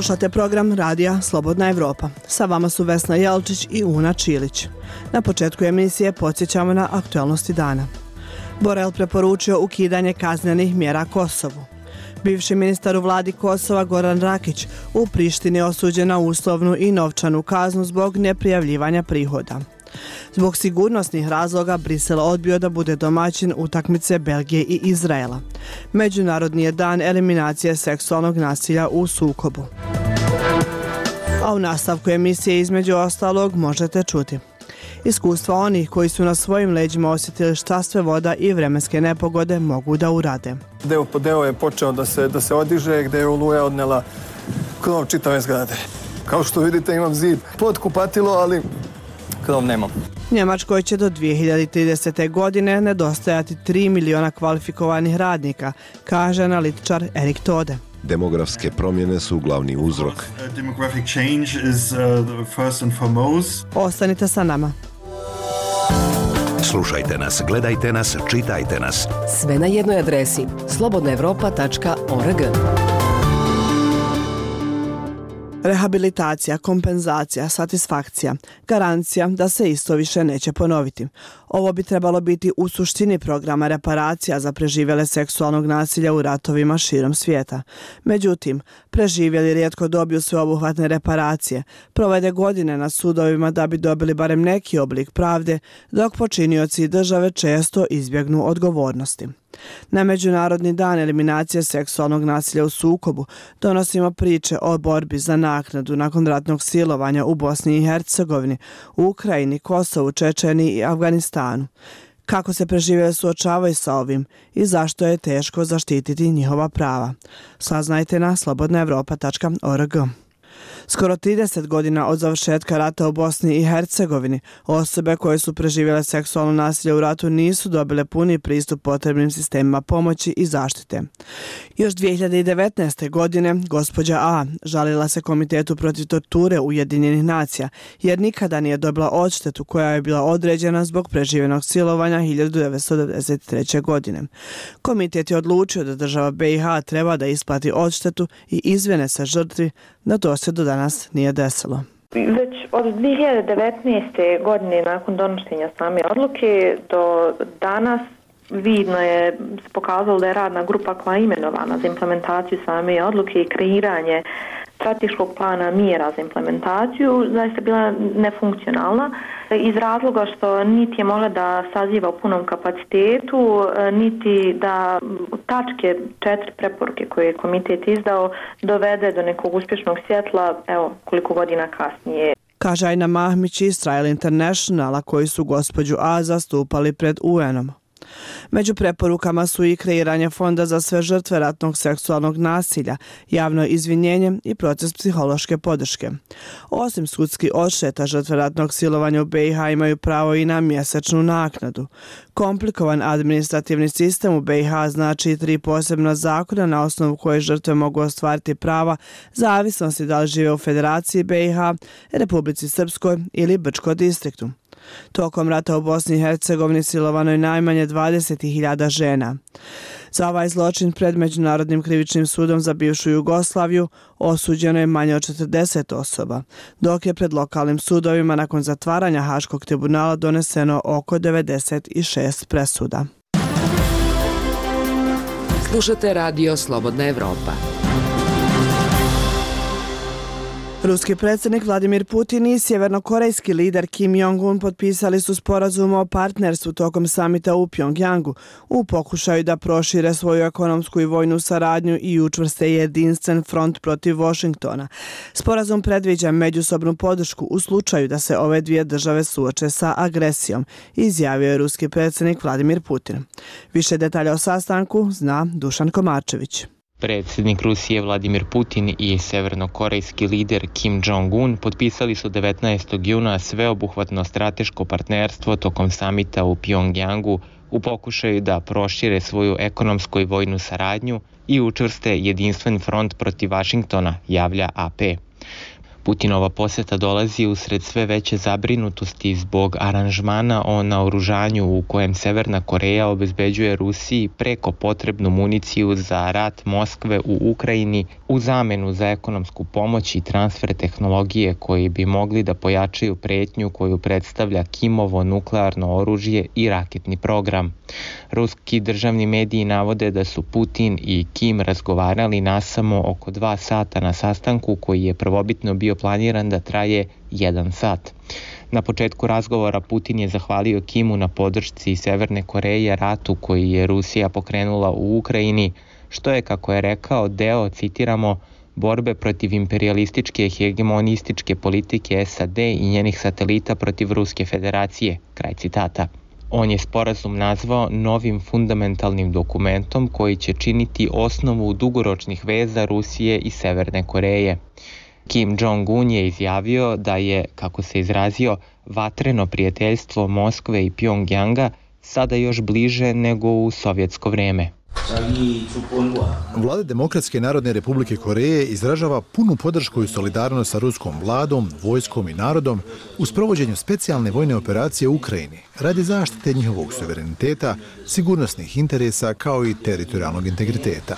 Slušate program radija Slobodna Evropa. Sa vama su Vesna Jelčić i Una Čilić. Na početku emisije podsjećamo na aktualnosti dana. Borel preporučio ukidanje kaznenih mjera Kosovu. Bivši ministar u vladi Kosova Goran Rakić u Prištini osuđen na uslovnu i novčanu kaznu zbog neprijavljivanja prihoda. Zbog sigurnosnih razloga Brisel odbio da bude domaćin utakmice Belgije i Izraela. Međunarodni je dan eliminacije seksualnog nasilja u sukobu. A u nastavku emisije između ostalog možete čuti iskustva onih koji su na svojim leđima osjetili šta sve voda i vremenske nepogode mogu da urade. Deo po deo je počeo da se odiže, gdje je oluja odnela krov čitave zgrade. Kao što vidite imam zid pod kupatilo, ali krov nemam. Njemačkoj će do 2030. godine nedostajati 3 miliona kvalifikovanih radnika, kaže analitičar Erik Tode. Demografske promjene su glavni uzrok. Ostanite sa nama. Slušajte nas, gledajte nas, čitajte nas. Sve na jednoj adresi slobodnaevropa.org. Rehabilitacija, kompenzacija, satisfakcija, garancija da se isto više neće ponoviti. Ovo bi trebalo biti u suštini programa reparacija za preživjele seksualnog nasilja u ratovima širom svijeta. Međutim, preživjeli rijetko dobiju sveobuhvatne reparacije, provede godine na sudovima da bi dobili barem neki oblik pravde, dok počinioci i države često izbjegnu odgovornosti. Na Međunarodni dan eliminacije seksualnog nasilja u sukobu donosimo priče o borbi za naknadu nakon ratnog silovanja u Bosni i Hercegovini, u Ukrajini, Kosovu, Čečeniji i Afganistanu. Kako se preživjeli suočavaju sa ovim i zašto je teško zaštititi njihova prava. Saznajte na slobodnaevropa.org. Skoro 30 godina od završetka rata u Bosni i Hercegovini, osobe koje su preživjele seksualno nasilje u ratu nisu dobile puni pristup potrebnim sistemima pomoći i zaštite. Još 2019. godine gospođa A žalila se Komitetu protiv torture Ujedinjenih nacija jer nikada nije dobila odštetu koja je bila određena zbog preživljenog silovanja 1993. godine. Komitet je odlučio da država BiH treba da isplati odštetu i izvine se žrtvi, da to se do danas nije desilo. Već od 2019. godine nakon donošenja same odluke do danas vidno je pokazalo da je radna grupa koja je imenovana za implementaciju same odluke i kreiranje strateškog plana mjera za implementaciju zaista bila nefunkcionalna iz razloga što niti je mogla da saziva u punom kapacitetu, niti da tačke 4 preporuke koje je komitet izdao dovede do nekog uspješnog svjetla, evo koliko godina kasnije. Kaže Ajna Mahmić iz Trial Internationala koji su gospođu A zastupali pred UN-om. Među preporukama su i kreiranje fonda za sve žrtve ratnog seksualnog nasilja, javno izvinjenje i proces psihološke podrške. Osim sudskih odšteta, žrtve ratnog silovanja u BiH imaju pravo i na mjesečnu naknadu. Komplikovan administrativni sistem u BiH znači 3 posebna zakona na osnovu koje žrtve mogu ostvariti prava, zavisnosti da li žive u Federaciji BiH, Republici Srpskoj ili Brčko distriktu. Tokom rata u Bosni i Hercegovini silovano je najmanje 20.000 žena. Za ovaj zločin pred Međunarodnim krivičnim sudom za bivšu Jugoslaviju osuđeno je manje od 40 osoba, dok je pred lokalnim sudovima nakon zatvaranja Haškog tribunala doneseno oko 96 presuda. Slušate radio Slobodna Evropa. Ruski predsjednik Vladimir Putin i sjevernokorejski lider Kim Jong-un potpisali su sporazum o partnerstvu tokom samita u Pjongjangu u pokušaju da prošire svoju ekonomsku i vojnu saradnju i učvrste jedinstven front protiv Washingtona. Sporazum predviđa međusobnu podršku u slučaju da se ove dvije države suoče sa agresijom, izjavio je ruski predsjednik Vladimir Putin. Više detalja o sastanku zna Dušan Komačević. Predsjednik Rusije Vladimir Putin i severnokorejski lider Kim Jong-un potpisali su 19. juna sveobuhvatno strateško partnerstvo tokom samita u Pjongjangu u pokušaju da prošire svoju ekonomsku i vojnu saradnju i učvrste jedinstven front protiv Vašingtona, javlja AP. Putinova posjeta dolazi usred sve veće zabrinutosti zbog aranžmana o naoružanju u kojem Severna Koreja obezbeđuje Rusiji preko potrebnu municiju za rat Moskve u Ukrajini u zamenu za ekonomsku pomoć i transfer tehnologije koji bi mogli da pojačaju pretnju koju predstavlja Kimovo nuklearno oružje i raketni program. Ruski državni mediji navode da su Putin i Kim razgovarali nasamo oko 2 sata na sastanku koji je prvobitno bio planiran da traje 1 sat. Na početku razgovora Putin je zahvalio Kimu na podršci Severne Koreje ratu koji je Rusija pokrenula u Ukrajini, što je, kako je rekao, deo, citiramo, borbe protiv imperialističke i hegemonističke politike SAD i njenih satelita protiv Ruske federacije, kraj citata. On je sporazum nazvao novim fundamentalnim dokumentom koji će činiti osnovu dugoročnih veza Rusije i Severne Koreje. Kim Jong-un je izjavio da je, kako se izrazio, vatreno prijateljstvo Moskve i Pjongjanga sada još bliže nego u sovjetsko vrijeme. Vlada Demokratske narodne republike Koreje izražava punu podršku i solidarnost sa ruskom vladom, vojskom i narodom u sprovođenju specijalne vojne operacije u Ukrajini radi zaštite njihovog suvereniteta, sigurnosnih interesa kao i teritorijalnog integriteta.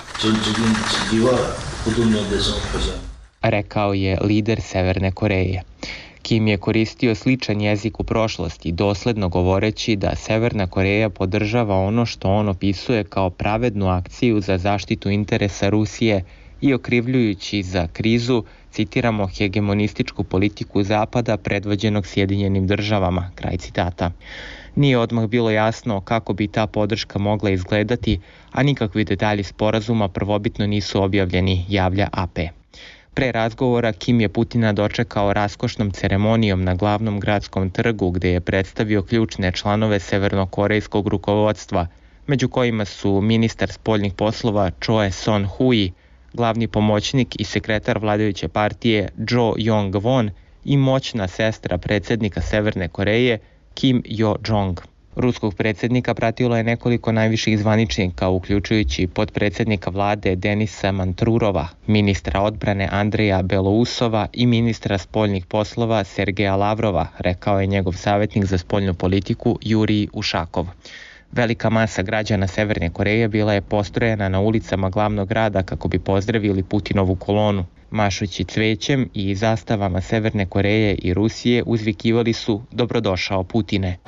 Rekao je lider Severne Koreje. Kim je koristio sličan jezik u prošlosti, dosledno govoreći da Severna Koreja podržava ono što on opisuje kao pravednu akciju za zaštitu interesa Rusije i okrivljujući za krizu, citiramo, hegemonističku politiku Zapada predvođenog Sjedinjenim državama, kraj citata. Nije odmah bilo jasno kako bi ta podrška mogla izgledati, a nikakvi detalji sporazuma prvobitno nisu objavljeni, javlja AP. Pre razgovora Kim je Putina dočekao raskošnom ceremonijom na glavnom gradskom trgu gdje je predstavio ključne članove severnokorejskog rukovodstva, među kojima su ministar spoljnih poslova Choe Son-hui, glavni pomoćnik i sekretar vladajuće partije Jo Yong-won i moćna sestra predsjednika Severne Koreje Kim Yo-jong. Ruskog predsjednika pratilo je nekoliko najviših zvaničnika, uključujući potpredsjednika vlade Denisa Mantrurova, ministra odbrane Andreja Belousova i ministra spoljnih poslova Sergeja Lavrova, rekao je njegov savjetnik za spoljnu politiku Jurij Ušakov. Velika masa građana Severne Koreje bila je postrojena na ulicama glavnog grada kako bi pozdravili Putinovu kolonu. Mašući cvećem i zastavama Severne Koreje i Rusije uzvikivali su "Dobrodošao Putine".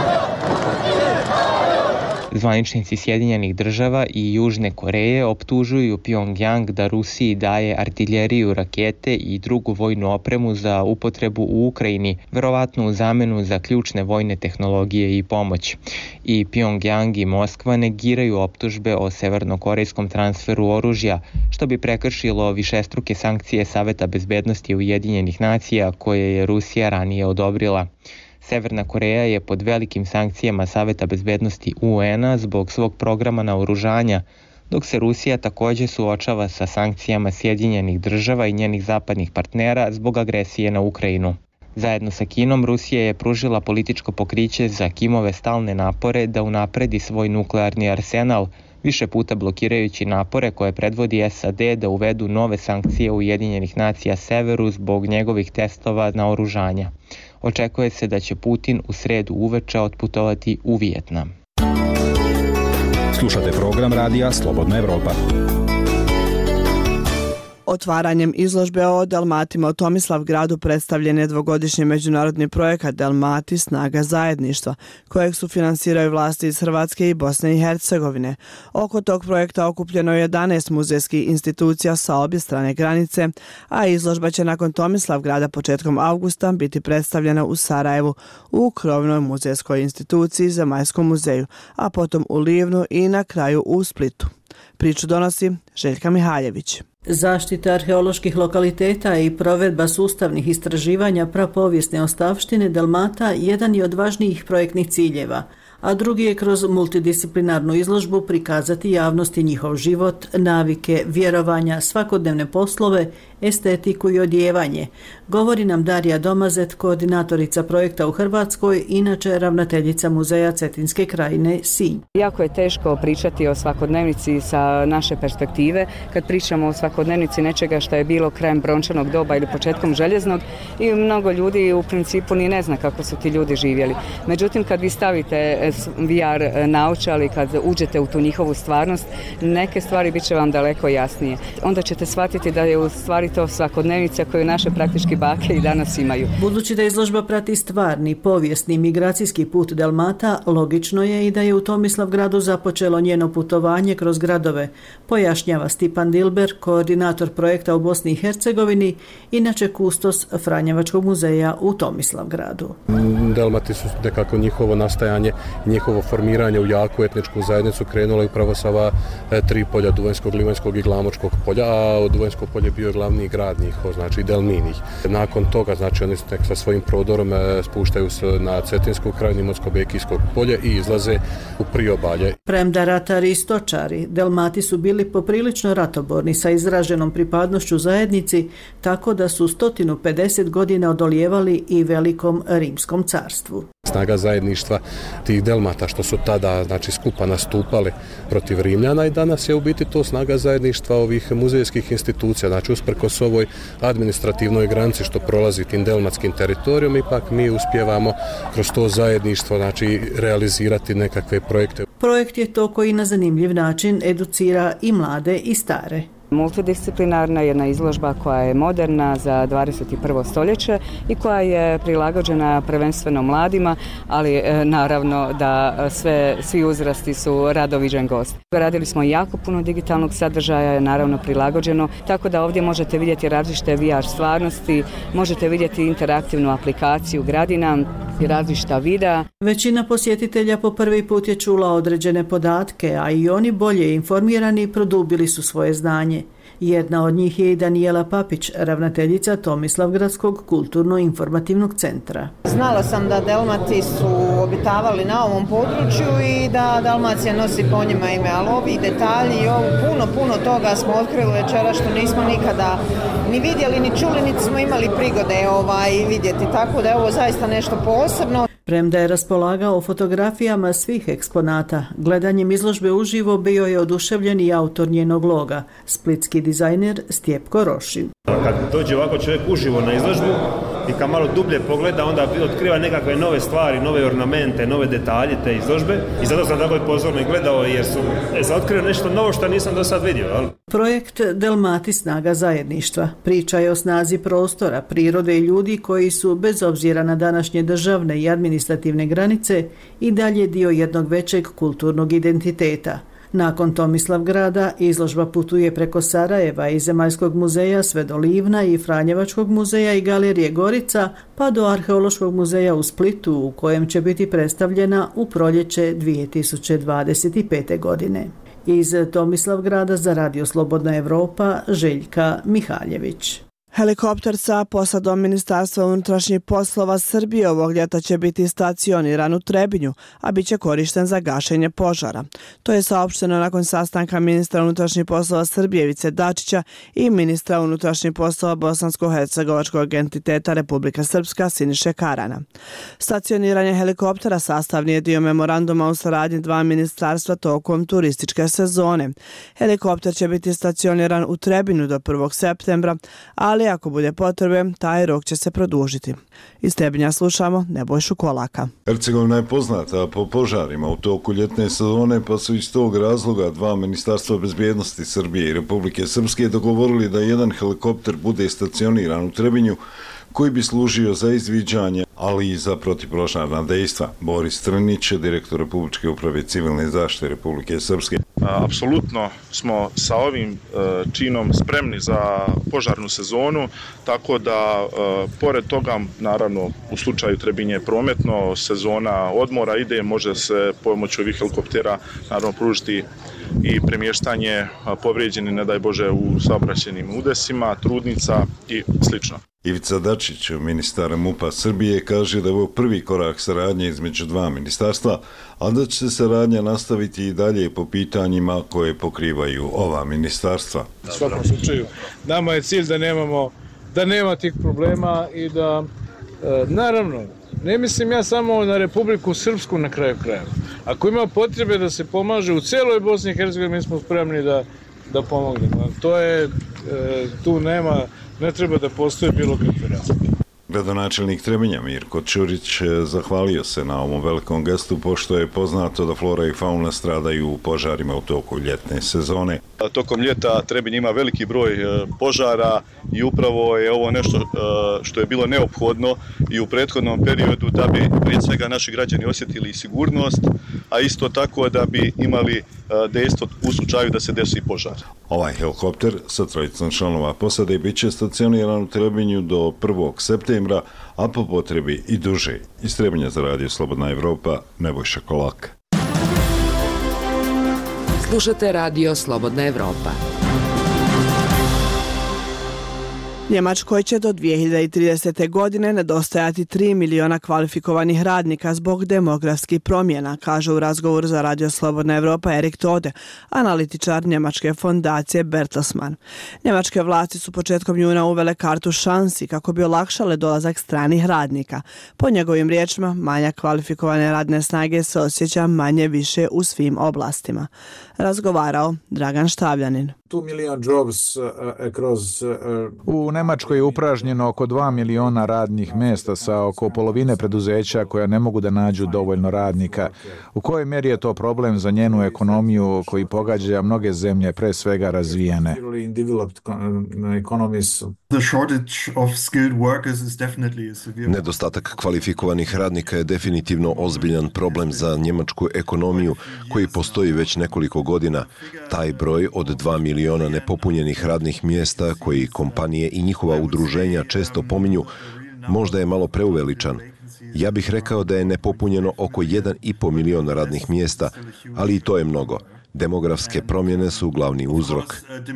Zvaničnici Sjedinjenih država i Južne Koreje optužuju Pjongjang da Rusiji daje artiljeriju, rakete i drugu vojnu opremu za upotrebu u Ukrajini, verovatno u zamenu za ključne vojne tehnologije i pomoć. I Pjongjang i Moskva negiraju optužbe o severnokorejskom transferu oružja, što bi prekršilo višestruke sankcije Saveta bezbednosti Ujedinjenih nacija koje je Rusija ranije odobrila. Severna Koreja je pod velikim sankcijama Saveta bezbednosti UN-a zbog svog programa naoružanja, dok se Rusija također suočava sa sankcijama Sjedinjenih država i njenih zapadnih partnera zbog agresije na Ukrajinu. Zajedno sa Kinom, Rusija je pružila političko pokriće za Kimove stalne napore da unapredi svoj nuklearni arsenal, više puta blokirajući napore koje predvodi SAD da uvedu nove sankcije Ujedinjenih nacija severu zbog njegovih testova naoružanja. Očekuje se da će Putin u sredu uveče otputovati u Vijetnam. Slušate program radija Slobodna Evropa. Otvaranjem izložbe o Dalmatima u Tomislavgradu predstavljen je dvogodišnji međunarodni projekat Dalmati snaga zajedništva, kojeg su finansiraju vlasti iz Hrvatske i Bosne i Hercegovine. Oko tog projekta okupljeno je 11 muzejskih institucija sa obje strane granice, a izložba će nakon Tomislavgrada početkom avgusta biti predstavljena u Sarajevu u krovnoj muzejskoj instituciji Zemaljskom muzeju, a potom u Livnu i na kraju u Splitu. Priču donosi Željka Mihaljević. Zaštita arheoloških lokaliteta i provedba sustavnih istraživanja prapovijesne ostavštine Dalmata jedan je od važnijih projektnih ciljeva, a drugi je kroz multidisciplinarnu izložbu prikazati javnosti njihov život, navike, vjerovanja, svakodnevne poslove estetiku i odjevanje. Govori nam Darija Domazet, koordinatorica projekta u Hrvatskoj, inače ravnateljica Muzeja Cetinske krajine Sinj. Jako je teško pričati o svakodnevnici sa naše perspektive, kad pričamo o svakodnevnici nečega što je bilo krajem brončanog doba ili početkom željeznog, i mnogo ljudi u principu ni ne zna kako su ti ljudi živjeli. Međutim, kad vi stavite VR naočale, kad uđete u tu njihovu stvarnost, neke stvari bit će vam daleko jasnije. Onda ćete shvatiti da je u stvari to svakodnevnica koju naše praktički bake i danas imaju. Budući da izložba prati stvarni, povijesni, migracijski put Dalmata, logično je i da je u Tomislavgradu započelo njeno putovanje kroz gradove, pojašnjava Stipan Dilber, koordinator projekta u Bosni i Hercegovini, inače kustos Franjevačkog muzeja u Tomislavgradu. Dalmati su nekako njihovo nastajanje, njihovo formiranje u jaku etničku zajednicu krenulo upravo sa ova tri polja, Duvanjskog, Livanjskog i Glamočkog polja, a Duvanjsko polje bio je glavni grad njihov, znači Delminih. Nakon toga, znači oni sa svojim prodorom spuštaju se na Cetinsku krajinu, Imotsko-Bekijsko polje i izlaze u priobalje. Premda ratari i stočari, Dalmati su bili poprilično ratoborni sa izraženom pripadnošću zajednici, tako da su 150 godina odolijevali i velikom rimskom carstvu. Snaga zajedništva tih Delmata što su tada znači skupa nastupali protiv Rimljana, i danas je u biti to snaga zajedništva ovih muzejskih institucija, znači usprkos ovoj administrativnoj granici što prolazi tim delmatskim teritorijom, ipak mi uspijevamo kroz to zajedništvo znači realizirati nekakve projekte. Projekt je to koji na zanimljiv način educira i mlade i stare. Multidisciplinarna jedna izložba koja je moderna za 21. stoljeće i koja je prilagođena prvenstveno mladima, ali naravno da svi uzrasti su radoviđen gost. Radili smo jako puno digitalnog sadržaja, naravno prilagođeno, tako da ovdje možete vidjeti različite VR stvarnosti, možete vidjeti interaktivnu aplikaciju Gradina i različita videa. Većina posjetitelja po prvi put je čula određene podatke, a i oni bolje informirani produbili su svoje znanje. Jedna od njih je i Danijela Papić, ravnateljica Tomislavgradskog kulturno-informativnog centra. Znala sam da Delmati su obitavali na ovom području i da Dalmacija nosi po njima ime, ali ovi detalji i puno toga smo otkrili večera što nismo nikada ni vidjeli, ni čuli, niti smo imali prigode vidjeti, tako da je ovo zaista nešto posebno. Premda je raspolagao fotografijama svih eksponata, gledanjem izložbe uživo bio je oduševljen i autor njenog loga, splitski dizajner Stjepko Rošin. Kad dođe ovako čovjek uživo na izložbu i kad malo dublje pogleda, onda otkriva nekakve nove stvari, nove ornamente, nove detalje te izložbe, i zato sam tako i pozorno gledao jer sam otkrio nešto novo što nisam do sad vidio. Ali. Projekt Dalmati snaga zajedništva priča je o snazi prostora, prirode i ljudi koji su, bez obzira na današnje državne i administrativne granice, i dalje dio jednog većeg kulturnog identiteta. Nakon Tomislavgrada izložba putuje preko Sarajeva i Zemaljskog muzeja sve do Livna i Franjevačkog muzeja i Galerije Gorica, pa do Arheološkog muzeja u Splitu, u kojem će biti predstavljena u proljeće 2025. godine. Iz Tomislavgrada za Radio Slobodna Evropa, Željka Mihaljević. Helikopter sa posadom Ministarstva unutrašnjih poslova Srbije ovog ljeta će biti stacioniran u Trebinju, a bit će korišten za gašenje požara. To je saopšteno nakon sastanka ministra unutrašnjih poslova Srbije Ivice Dačića i ministra unutrašnjih poslova Bosansko-hercegovačkog entiteta Republika Srpska Siniše Karana. Stacioniranje helikoptera sastavni je dio memoranduma o saradnji dva ministarstva tokom turističke sezone. Helikopter će biti stacioniran u Trebinju do 1. septembra, ali ako bude potrebe, taj rok će se produžiti. Iz Trebinja slušamo Nebojšu Kolaka. Hercegovina je poznata po požarima u toku ljetne sezone, pa su iz tog razloga dva ministarstva bezbjednosti Srbije i Republike Srpske dogovorili da jedan helikopter bude stacioniran u Trebinju, koji bi služio za izviđanje, ali i za protivpožarna dejstva. Boris Trnić, direktor Republičke uprave civilne zaštite Republike Srpske. Apsolutno smo sa ovim činom spremni za požarnu sezonu, tako da pored toga, naravno u slučaju Trebinje je prometno, sezona odmora ide, može se pomoću ovih helikoptera naravno pružiti i premještanje povrijeđenih, ne daj Bože, u saobraćajnim udesima, trudnica i slično. Ivica Dačić, ministar MUP-a Srbije, kaže da je ovo prvi korak saradnje između dva ministarstva, a da će se saradnja nastaviti i dalje po pitanjima koje pokrivaju ova ministarstva. U svakom slučaju, nama je cilj da nema tih problema i da, naravno, ne mislim ja samo na Republiku Srpsku na kraju krajeva. Ako ima potrebe da se pomaže u celoj Bosni i Hercegovini, mi smo spremni da pomognemo. To je, tu ne treba da postoje bilo kakve razlike. Gradonačelnik Trebinja Mirko Ćurić zahvalio se na ovom velikom gestu, pošto je poznato da flora i fauna stradaju u požarima u toku ljetne sezone. Tokom ljeta Trebinj ima veliki broj požara i upravo je ovo nešto što je bilo neophodno i u prethodnom periodu da bi prije svega naši građani osjetili sigurnost, a isto tako da bi imali dejstvo u slučaju da se desi požar. Ovaj helikopter sa 3 članova posade bit će stacioniran u Trebinju do 1. septembra, a po potrebi i duže. Iz Trebinja za Radio Slobodna Evropa, Nebojša Kolak. Slušate Radio Slobodna Evropa. Njemačkoj će do 2030. godine nedostajati 3 miliona kvalifikovanih radnika zbog demografskih promjena, kaže u razgovoru za Radio Slobodna Evropa Erik Tode, analitičar njemačke fondacije Bertelsmann. Njemačke vlasti su početkom juna uvele kartu šansi kako bi olakšale dolazak stranih radnika. Po njegovim riječima, manjak kvalifikovane radne snage se osjeća manje više u svim oblastima. Razgovarao Dragan Štavljanin. 2 million jobs across U Nemačkoj je upražnjeno oko 2 miliona radnih mjesta sa oko polovine preduzeća koja ne mogu da nađu dovoljno radnika. U kojoj mjeri je to problem za njenu ekonomiju koji pogađa mnoge zemlje, pre svega razvijene? Nedostatak kvalifikovanih radnika je definitivno ozbiljan problem za njemačku ekonomiju koji postoji već nekoliko godina. Taj broj od 2 miliona nepopunjenih radnih mjesta koji kompanije i njihova udruženja često pominju možda je malo preuveličan. Ja bih rekao da je nepopunjeno oko 1,5 miliona radnih mjesta, ali i to je mnogo. Demografske promjene su glavni uzrok.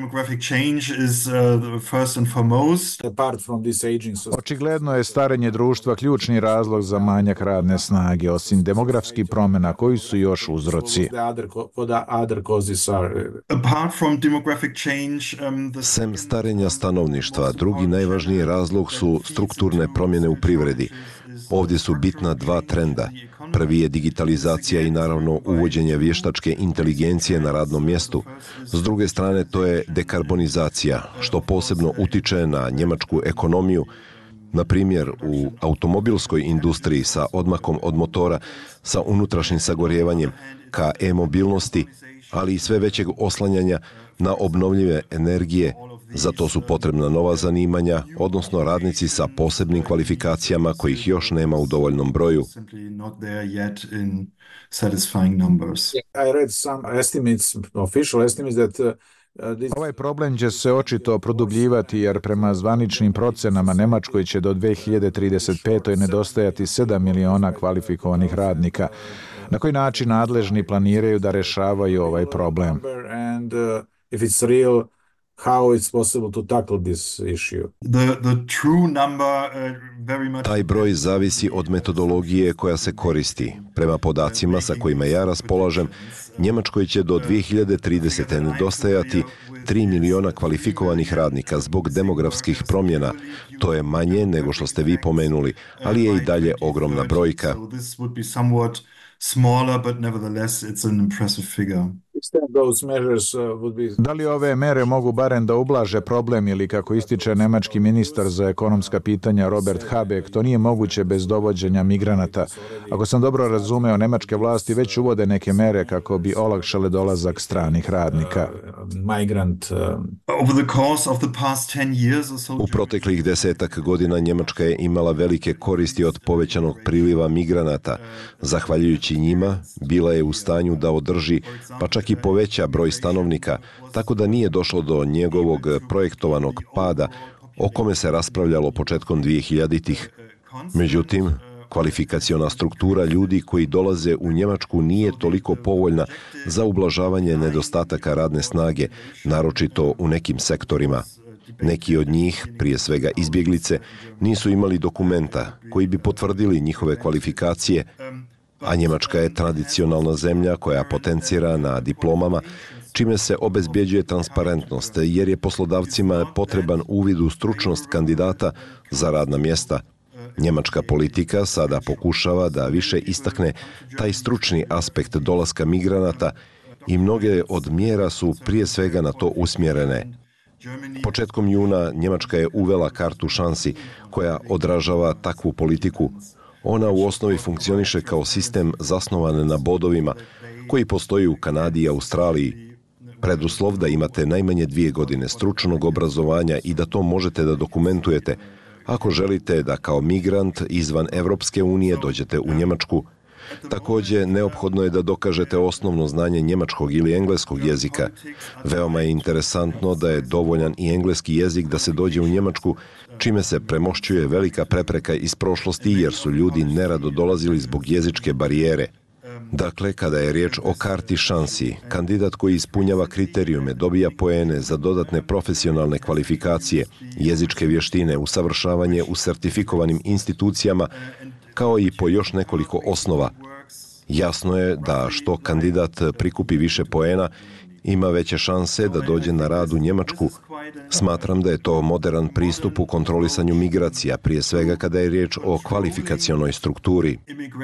Očigledno je starenje društva ključni razlog za manjak radne snage, osim demografskih promjena koji su još uzroci. Sem starenja stanovništva, drugi najvažniji razlog su strukturne promjene u privredi. Ovdje su bitna dva trenda. Prvi je digitalizacija i naravno uvođenje vještačke inteligencije na radnom mjestu. S druge strane to je dekarbonizacija, što posebno utiče na njemačku ekonomiju. Na primjer, u automobilskoj industriji sa odmakom od motora, sa unutrašnjim sagorjevanjem, ka e-mobilnosti, ali i sve većeg oslanjanja na obnovljive energije. Zato su potrebna nova zanimanja, odnosno radnici sa posebnim kvalifikacijama kojih još nema u dovoljnom broju. Ovaj problem će se očito produbljivati jer prema zvaničnim procenama Nemačkoj će do 2035. nedostajati 7 miliona kvalifikovanih radnika. Na koji način nadležni planiraju da rešavaju ovaj problem? How it's possible to tackle this issue. Taj broj zavisi od metodologije koja se koristi. Prema podacima sa kojima ja raspolažem, Njemačkoj će do 2030. nedostajati 3 miliona kvalifikovanih radnika zbog demografskih promjena. To je manje nego što ste vi pomenuli, ali je i dalje ogromna brojka. Da li ove mere mogu barem da ublaže problem ili, kako ističe nemački ministar za ekonomska pitanja Robert Habeck, to nije moguće bez dovođenja migranata. Ako sam dobro razumeo, nemačke vlasti već uvode neke mere kako bi olakšale dolazak stranih radnika. U proteklih 10 godina Njemačka je imala velike koristi od povećanog priliva migranata. Zahvaljujući njima, bila je u stanju da održi, pa čak i poveća broj stanovnika, tako da nije došlo do njegovog projektovanog pada, o kome se raspravljalo početkom 2000-ih. Međutim, kvalifikaciona struktura ljudi koji dolaze u Njemačku nije toliko povoljna za ublažavanje nedostataka radne snage, naročito u nekim sektorima. Neki od njih, prije svega izbjeglice, nisu imali dokumenta koji bi potvrdili njihove kvalifikacije, a Njemačka je tradicionalna zemlja koja potencira na diplomama, čime se obezbjeđuje transparentnost, jer je poslodavcima potreban uvid u stručnost kandidata za radna mjesta. Njemačka politika sada pokušava da više istakne taj stručni aspekt dolaska migranata i mnoge od mjera su prije svega na to usmjerene. Početkom juna Njemačka je uvela kartu šansi koja odražava takvu politiku. Ona u osnovi funkcioniše kao sistem zasnovan na bodovima koji postoji u Kanadi i Australiji. Preduslov da imate najmanje 2 godine stručnog obrazovanja i da to možete da dokumentujete ako želite da kao migrant izvan Evropske unije dođete u Njemačku. Također, neophodno je da dokažete osnovno znanje njemačkog ili engleskog jezika. Veoma je interesantno da je dovoljan i engleski jezik da se dođe u Njemačku, čime se premošćuje velika prepreka iz prošlosti jer su ljudi nerado dolazili zbog jezičke barijere. Dakle, kada je riječ o karti šansi, kandidat koji ispunjava kriterijume dobija poene za dodatne profesionalne kvalifikacije, jezičke vještine, usavršavanje u sertifikovanim institucijama, kao i po još nekoliko osnova. Jasno je da što kandidat prikupi više poena, ima veće šanse da dođe na rad u Njemačku. Smatram da je to moderan pristup u kontrolisanju migracija, prije svega kada je riječ o kvalifikacionoj strukturi.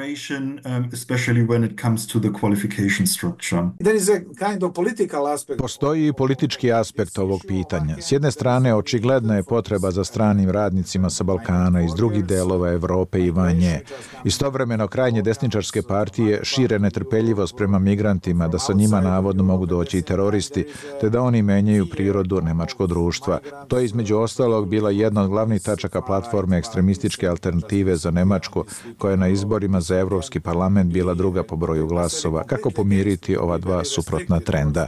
Postoji i politički aspekt ovog pitanja. S jedne strane, očigledna je potreba za stranim radnicima sa Balkana iz drugih delova Evrope i van nje. Istovremeno, krajnje desničarske partije šire netrpeljivost prema migrantima, da sa njima navodno mogu doći i teroristi, te da oni menjaju prirodu nemačkog društva. To je između ostalog bila jedna od glavnih tačaka platforme ekstremističke alternative za Nemačku, koja je na izborima za Evropski parlament bila druga po broju glasova. Kako pomiriti ova dva suprotna trenda?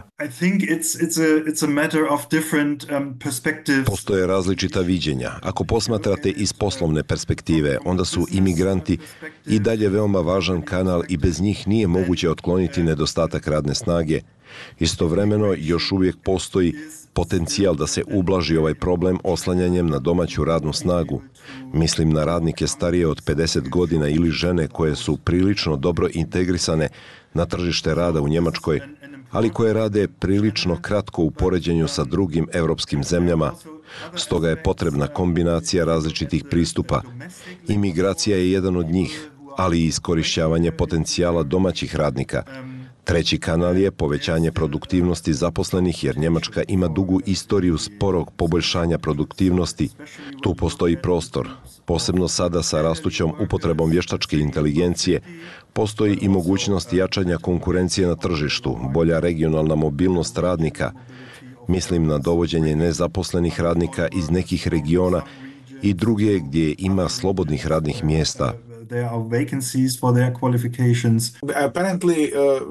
Postoje različita viđenja. Ako posmatrate iz poslovne perspektive, onda su imigranti i dalje veoma važan kanal i bez njih nije moguće otkloniti nedostatak radne snage. Istovremeno još uvijek postoji potencijal da se ublaži ovaj problem oslanjanjem na domaću radnu snagu. Mislim na radnike starije od 50 godina ili žene koje su prilično dobro integrisane na tržište rada u Njemačkoj, ali koje rade prilično kratko u poređenju sa drugim evropskim zemljama. Stoga je potrebna kombinacija različitih pristupa. Imigracija je jedan od njih, ali i iskorišćavanje potencijala domaćih radnika. Treći kanal je povećanje produktivnosti zaposlenih jer Njemačka ima dugu istoriju sporog poboljšanja produktivnosti. Tu postoji prostor. Posebno sada sa rastućom upotrebom vještačke inteligencije postoji i mogućnost jačanja konkurencije na tržištu, bolja regionalna mobilnost radnika. Mislim na dovođenje nezaposlenih radnika iz nekih regiona i druge gdje ima slobodnih radnih mjesta. There are vacancies for their qualifications. Apparently,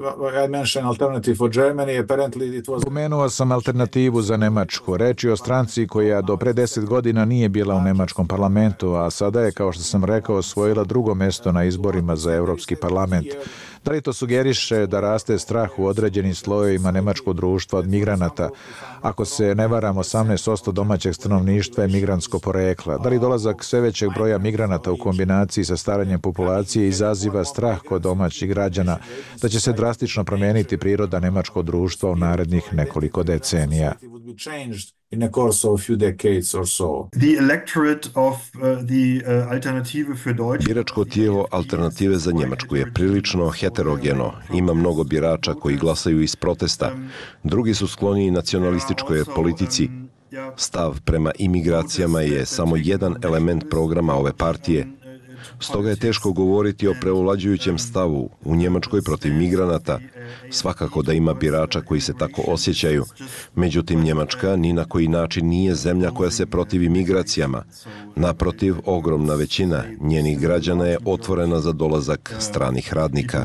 I mentioned alternative for Germany. Apparently it was... Pomenuo sam alternativu za Nemačku. Reč je o stranci koja do pre 10 godina nije bila u nemačkom parlamentu, a sada je, kao što sam rekao, osvojila drugo mjesto na izborima za Evropski parlament. Da li to sugeriše da raste strah u određenim slojevima nemačkog društva od migranata? Ako se ne varam, 18% domaćeg stanovništva je migrantsko porekla. Da li dolazak sve većeg broja migranata u kombinaciji sa staranjem populacije izaziva strah kod domaćih građana da će se drastično promijeniti priroda nemačkog društva u narednih nekoliko decenija? In a course of a few decades or so. The electorate of the Alternative für Deutschland. Biračko tijelo Alternative za Njemačku je prilično heterogeno. Ima mnogo birača koji glasaju iz protesta. Drugi su skloniji nacionalističkoj politici. Stav prema imigracijama je samo jedan element programa ove partije. Stoga je teško govoriti o preovlađujućem stavu u Njemačkoj protiv migranata. Svakako da ima birača koji se tako osjećaju. Međutim, Njemačka ni na koji način nije zemlja koja se protivi migracijama. Naprotiv, ogromna većina njenih građana je otvorena za dolazak stranih radnika.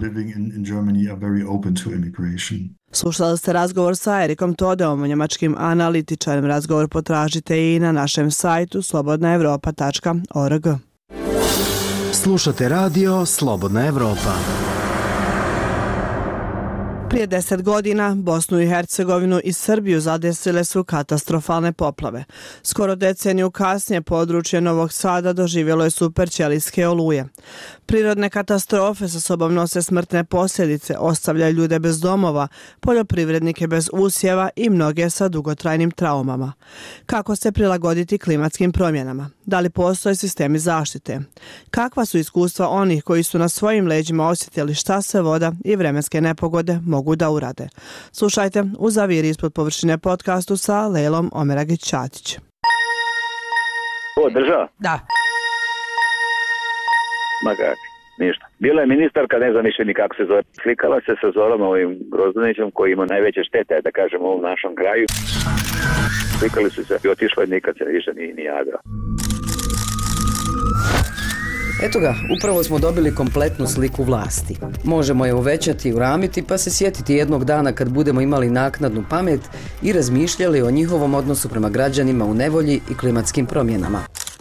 Slušali ste razgovor sa Erikom Todeom, njemačkim analitičarem. Razgovor potražite i na našem sajtu slobodnaevropa.org. Slušate radio Slobodna Evropa. Prije 10 godina Bosnu i Hercegovinu i Srbiju zadesile su katastrofalne poplave. Skoro deceniju kasnije područje Novog Sada doživjelo je superćelijske oluje. Prirodne katastrofe sa sobom nose smrtne posljedice, ostavljaju ljude bez domova, poljoprivrednike bez usjeva i mnoge sa dugotrajnim traumama. Kako se prilagoditi klimatskim promjenama? Da li postoje sistemi zaštite? Kakva su iskustva onih koji su na svojim leđima osjetili šta se voda i vremenske nepogode mogu da urade? Slušajte u Zaviri ispod površine podcastu sa Lejlom Omeragić-Ćatić. Ovo država? Da. Ma kako, ništa. Bila je ministarka, ne znam više ni kako se zove. Slikala se sa Zorom ovim Grozdanićem koji ima najveće štete, da kažem, u ovom našem kraju. Slikali su se i otišla i nikad se više ni javila. Eto ga, upravo smo dobili kompletnu sliku vlasti. Možemo je uvećati i uramiti pa se sjetiti jednog dana kad budemo imali naknadnu pamet i razmišljali o njihovom odnosu prema građanima u nevolji i klimatskim promjenama.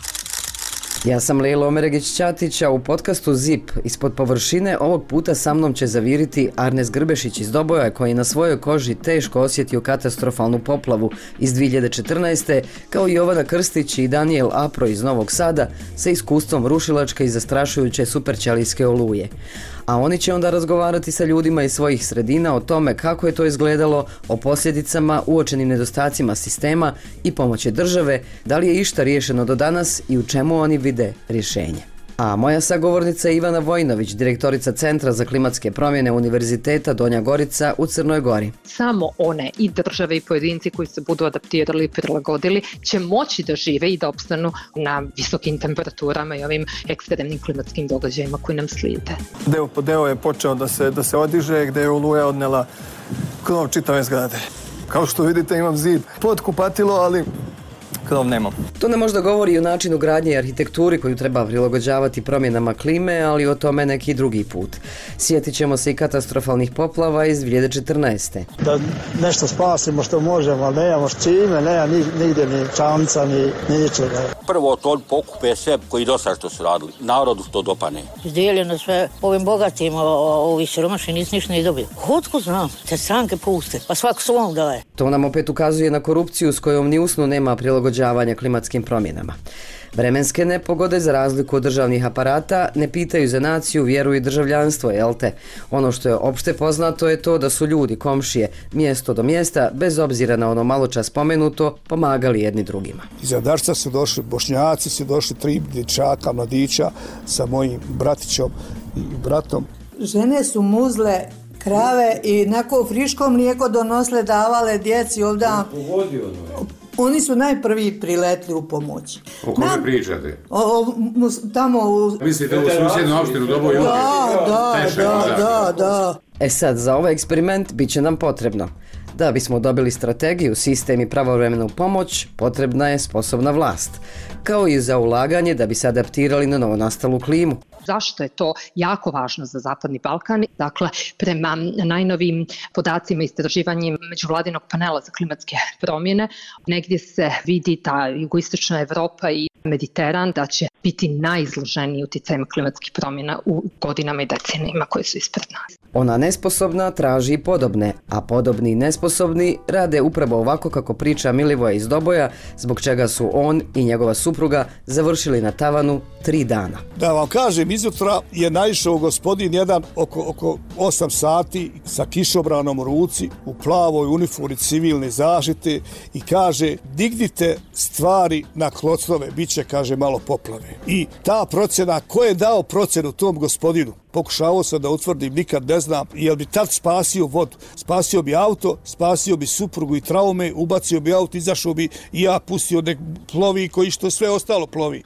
Ja sam Lejla Omeragić-Ćatić, a u podcastu ZIP ispod površine ovog puta sa mnom će zaviriti Arnes Grbešić iz Doboja koji je na svojoj koži teško osjetio katastrofalnu poplavu iz 2014. kao i Jovana Krstić i Daniel Apro iz Novog Sada sa iskustvom rušilačke i zastrašujuće superćelijske oluje. A oni će onda razgovarati sa ljudima iz svojih sredina o tome kako je to izgledalo, o posljedicama, uočenim nedostacima sistema i pomoći države, da li je išta riješeno do danas i u čemu oni vide rješenje. A moja sagovornica je Ivana Vojnović, direktorica Centra za klimatske promjene Univerziteta Donja Gorica u Crnoj Gori. Samo one i države i pojedinci koji se budu adaptirali i prilagodili će moći da žive i da opstanu na visokim temperaturama i ovim ekstremnim klimatskim događajima koji nam slijede. Deo po deo je počeo da se odiže, gdje je oluja odnela krov čitave zgrade. Kao što vidite imam zid pod kupatilo, ali krov nemam. To nam možda govori i o načinu gradnje i arhitekturi koju treba prilagođavati promjenama klime, ali o tome neki drugi put. Sjetit ćemo se i katastrofalnih poplava iz 2014. Da nešto spasimo što možemo, ali nemamo s čime, nema nigdje ni čamca, ni ničega. Prvo to pokupe sve koji dosta što su radili. Narodu to dopane. Izdijeljeno sve ovim bogatima, ovi siromašni ništa ne dobili. Otko znam, te stranke puste, pa svako svom daje. To nam opet ukazuje na korupciju s kojom ni usnu nema prilagođavanja klimatskim promjenama. Vremenske nepogode, za razliku od državnih aparata, ne pitaju za naciju, vjeru i državljanstvo, jel te? Ono što je opšte poznato je to da su ljudi, komšije, mjesto do mjesta, bez obzira na ono maločas spomenuto, pomagali jedni drugima. Iza Dašca su došli Bošnjaci, su došli 3 dječaka, mladića sa mojim bratićom i bratom. Žene su muzle krave i nako friško mlijeko donosle, davale djeci ovdje. Oni su najprvi priletli u pomoć. O kome pričate? Tamo u... Mislite u susjednu opštinu Doboju? Da. Sad, za ovaj eksperiment bit će nam potrebno. Da bismo dobili strategiju, sistem i pravovremenu pomoć, potrebna je sposobna vlast. Kao i za ulaganje da bi se adaptirali na novonastalu klimu. Zašto je to jako važno za Zapadni Balkan? Dakle, prema najnovijim podacima i istraživanjima Međuvladinog panela za klimatske promjene, negdje se vidi da jugoistočna Evropa i Mediteran da će biti najizloženiji utjecajima klimatskih promjena u godinama i decenijima koje su ispred nas. Ona nesposobna traži i podobne, a podobni i nesposobni rade upravo ovako kako priča Milivoje iz Doboja, zbog čega su on i njegova supruga završili na tavanu 3 dana. Da vam kažem, izutra je naišao gospodin jedan oko 8 sati sa kišobranom u ruci, u plavoj uniformi civilne zaštite i kaže, dignite stvari na klocnove, bit će, kaže, malo poplave. I ta procjena, ko je dao procjenu tom gospodinu? Pokušavao sam da utvrdim, nikad ne znam, jel bi tad spasio vodu. Spasio bi auto, spasio bi suprugu i traume, ubacio bi auto, izašao bi i ja pustio nek plovi koji što sve ostalo plovi.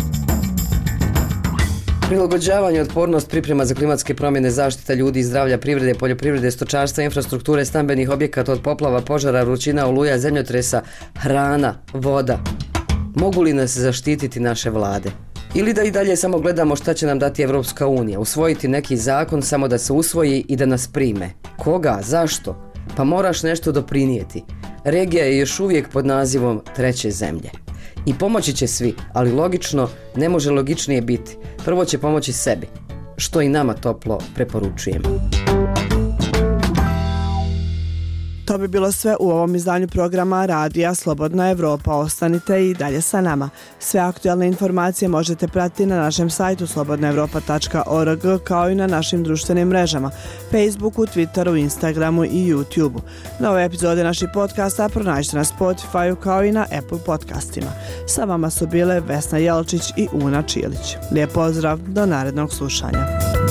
Prilagođavanje, otpornost, priprema za klimatske promjene, zaštita ljudi i zdravlja, privrede, poljoprivrede, stočarstva, infrastrukture, stambenih objekata od poplava, požara, vrućina, oluja, zemljotresa, hrana, voda. Mogu li nas zaštititi naše vlade? Ili da i dalje samo gledamo šta će nam dati Evropska unija, usvojiti neki zakon samo da se usvoji i da nas prime? Koga? Zašto? Pa moraš nešto doprinijeti. Regija je još uvijek pod nazivom treće zemlje. I pomoći će svi, ali logično ne može logičnije biti. Prvo će pomoći sebi, što i nama toplo preporučujem. To bi bilo sve u ovom izdanju programa Radija Slobodna Evropa. Ostanite i dalje sa nama. Sve aktualne informacije možete pratiti na našem sajtu slobodnaevropa.org kao i na našim društvenim mrežama Facebooku, Twitteru, Instagramu i YouTubeu. Nove epizode naših podcasta pronađite na Spotifyu kao i na Apple podcastima. Sa vama su bile Vesna Jelčić i Una Čilić. Lijep pozdrav, do narednog slušanja.